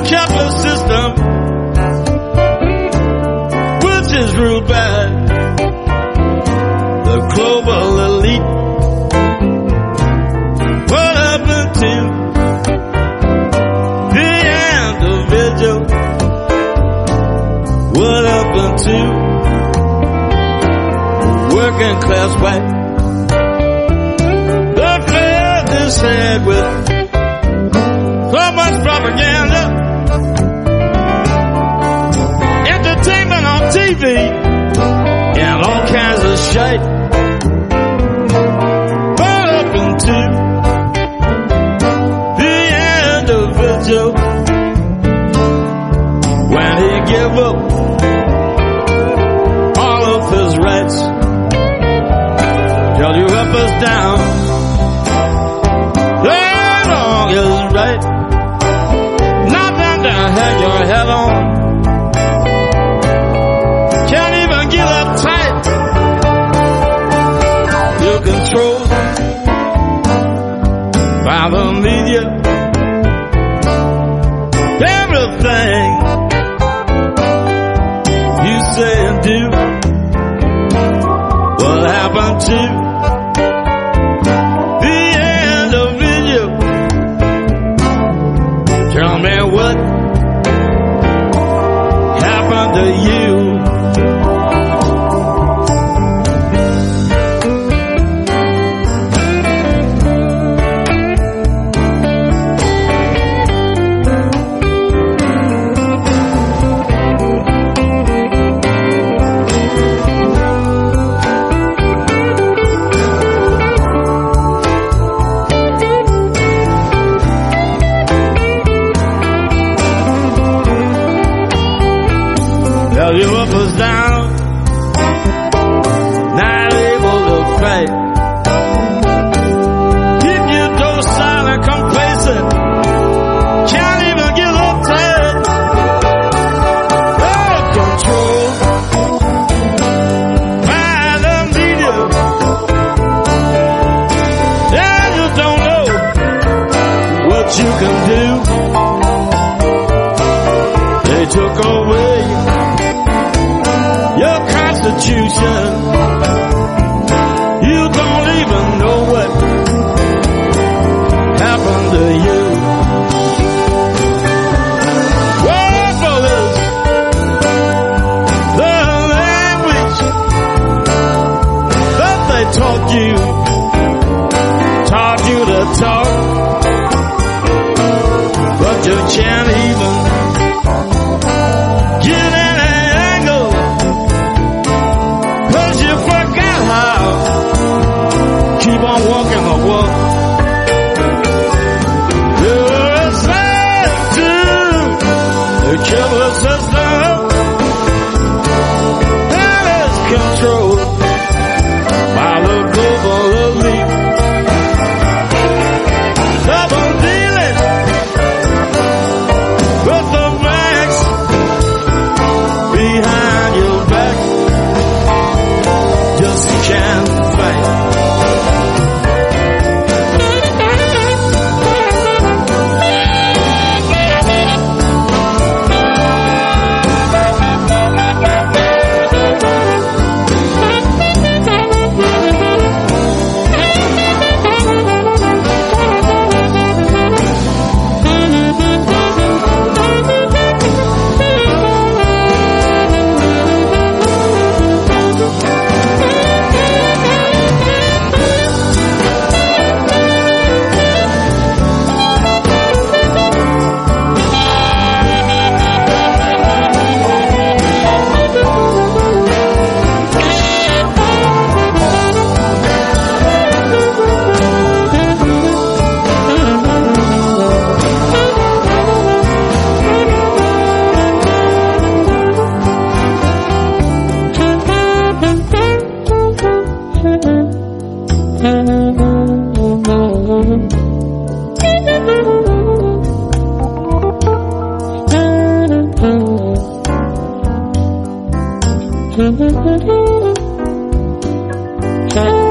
capitalist system, which is ruled by the global elite. What happened to the individual? What happened to working class white? The fed this head with so much propaganda, entertainment on TV, and all kinds of shite. What happened to the individual when he gave up all of his rights? Tell you up is down, wrong is right. Nothing to hang your head on. Can't even get uptight. You're controlled by the media. Everything you say and do. What happened to the individual? Tell me what happened to you? You up or down, not able to fight. Keep you docile and complacent, can't even get uptight. Out of control by the media. Yeah, you don't know what you can do. They took away your constitution. You don't even know what happened to you. Worthless, the language that they taught you to talk, but you can't even get any angle. Keep on walking the walk. You're a slave to the killer system that is controlled by the global elite. Double dealing with the banks behind your back. Just can't fight. Thank you.